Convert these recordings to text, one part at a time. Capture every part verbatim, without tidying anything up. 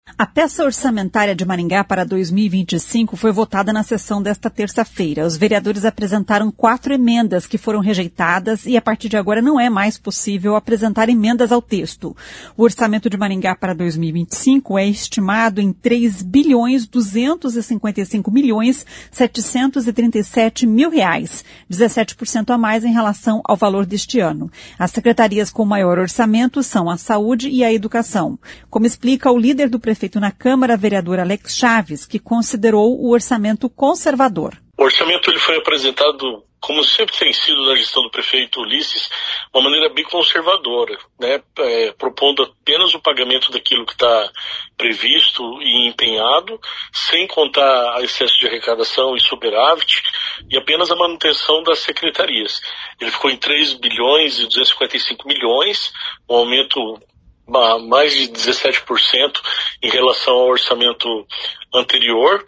A peça orçamentária de Maringá para dois mil e vinte e cinco foi votada na sessão desta terça-feira. Os vereadores apresentaram quatro emendas que foram rejeitadas e, a partir de agora, não é mais possível apresentar emendas ao texto. O orçamento de Maringá para dois mil e vinte e cinco é estimado em três bilhões duzentos e cinquenta e cinco milhões setecentos e trinta e sete mil reais, dezessete por cento a mais em relação ao valor deste ano. As secretarias com maior orçamento são a Saúde e a Educação. Como explica o líder do prefeito na Câmara, vereador Alex Chaves, que considerou o orçamento conservador. O orçamento ele foi apresentado, como sempre tem sido na gestão do prefeito Ulisses, de uma maneira bem conservadora, né? É, propondo apenas o pagamento daquilo que está previsto e empenhado, sem contar excesso de arrecadação e superávit, e apenas a manutenção das secretarias. Ele ficou em três bilhões e duzentos e cinquenta e cinco milhões, um aumento mais de dezessete por cento em relação ao orçamento anterior,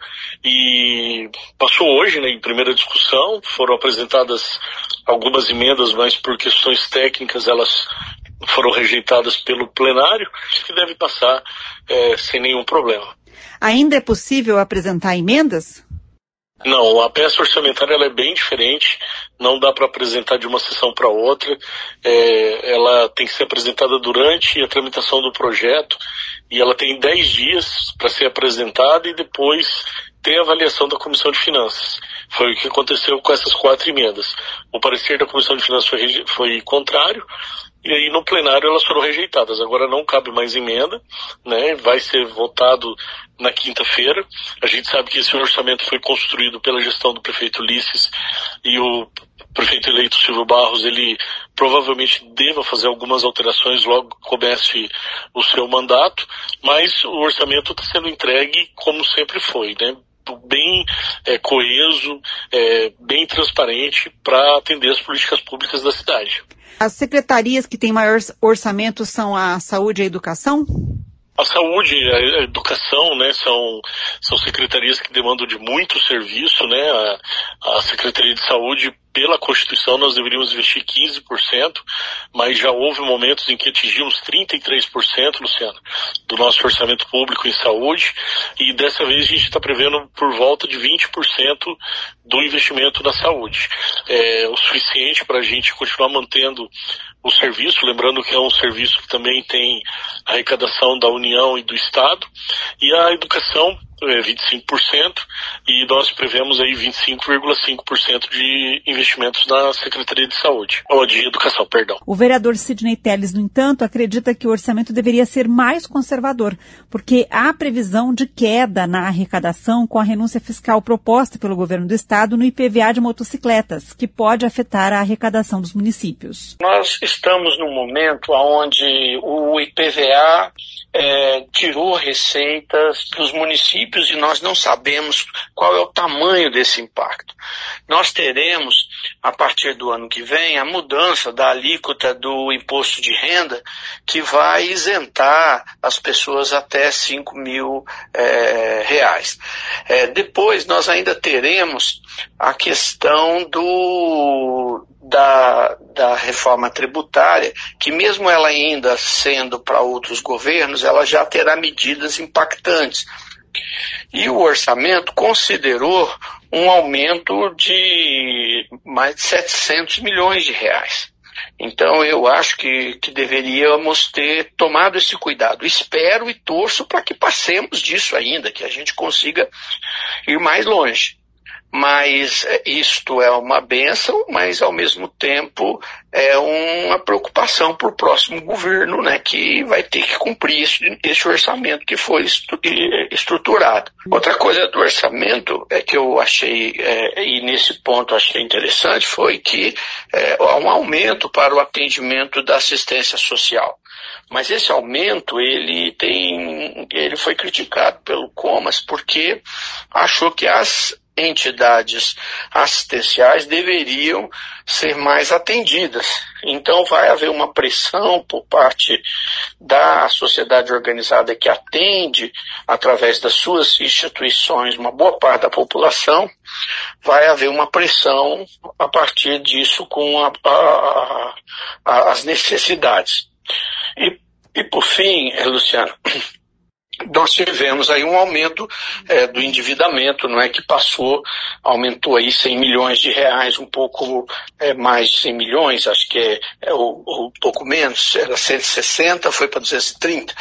e passou hoje, né, em primeira discussão. Foram apresentadas algumas emendas, mas por questões técnicas elas foram rejeitadas pelo plenário, que deve passar é, sem nenhum problema. Ainda é possível apresentar emendas? Não, a peça orçamentária ela é bem diferente, não dá para apresentar de uma sessão para outra, é, ela tem que ser apresentada durante a tramitação do projeto e ela tem dez dias para ser apresentada e depois tem a avaliação da Comissão de Finanças. Foi o que aconteceu com essas quatro emendas. O parecer da Comissão de Finanças foi, foi contrário, e aí no plenário elas foram rejeitadas. Agora não cabe mais emenda, né? Vai ser votado na quinta-feira. A gente sabe que esse orçamento foi construído pela gestão do prefeito Ulisses, e o prefeito eleito Silvio Barros, ele provavelmente deva fazer algumas alterações logo que comece o seu mandato, mas o orçamento está sendo entregue como sempre foi, né? Bem é, coeso, é, bem transparente para atender as políticas públicas da cidade. As secretarias que têm maior orçamento são a Saúde e a Educação? A saúde e a educação, né, são, são secretarias que demandam de muito serviço, né? A, a Secretaria de Saúde, pela Constituição, nós deveríamos investir quinze por cento, mas já houve momentos em que atingimos trinta e três por cento, Luciano, do nosso orçamento público em saúde, e dessa vez a gente está prevendo por volta de vinte por cento do investimento na saúde. É o suficiente para a gente continuar mantendo o serviço, lembrando que é um serviço que também tem arrecadação da União e do Estado, e a educação é vinte e cinco por cento, e nós prevemos aí vinte e cinco vírgula cinco por cento de investimentos na Secretaria de Saúde, ou de Educação, perdão. O vereador Sidney Telles, no entanto, acredita que o orçamento deveria ser mais conservador, porque há previsão de queda na arrecadação com a renúncia fiscal proposta pelo governo do Estado no I P V A de motocicletas, que pode afetar a arrecadação dos municípios. Nós estamos num momento onde o I P V A é, tirou receitas dos municípios e nós não sabemos qual é o tamanho desse impacto. Nós teremos, a partir do ano que vem, a mudança da alíquota do imposto de renda, que vai isentar as pessoas até cinco mil é, reais. É, depois nós ainda teremos a questão do... Da, da reforma tributária, que mesmo ela ainda sendo para outros governos, ela já terá medidas impactantes. E o orçamento considerou um aumento de mais de setecentos milhões de reais. Então eu acho que, que deveríamos ter tomado esse cuidado. Espero e torço para que passemos disso ainda, que a gente consiga ir mais longe. Mas isto é uma bênção, mas ao mesmo tempo é uma preocupação para o próximo governo, né, que vai ter que cumprir esse, esse orçamento que foi estruturado. Outra coisa do orçamento é que eu achei, é, e nesse ponto achei interessante, foi que é, há um aumento para o atendimento da assistência social. Mas esse aumento, ele tem, ele foi criticado pelo Comas porque achou que as entidades assistenciais deveriam ser mais atendidas. Então vai haver uma pressão por parte da sociedade organizada que atende, através das suas instituições, uma boa parte da população. Vai haver uma pressão a partir disso com a, a, a, as necessidades. E, e por fim, Luciano, nós tivemos aí um aumento é, do endividamento, não é, que passou, aumentou aí cem milhões de reais, um pouco é, mais de cem milhões, acho que é, é um, um pouco menos, era cento e sessenta, foi para duzentos e trinta.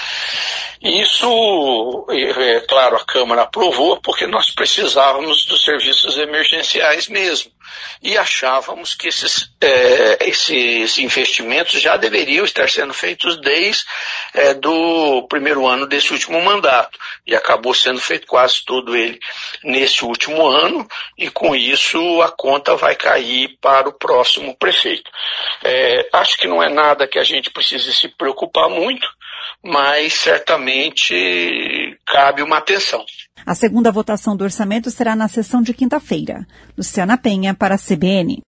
Isso, é, é claro, a Câmara aprovou porque nós precisávamos dos serviços emergenciais mesmo. E achávamos que esses, é, esses investimentos já deveriam estar sendo feitos desde é, do primeiro ano desse último mandato. E acabou sendo feito quase todo ele nesse último ano, e com isso a conta vai cair para o próximo prefeito. É, acho que não é nada que a gente precise se preocupar muito, mas certamente cabe uma atenção. A segunda votação do orçamento será na sessão de quinta-feira. Luciana Penha, para a C B N.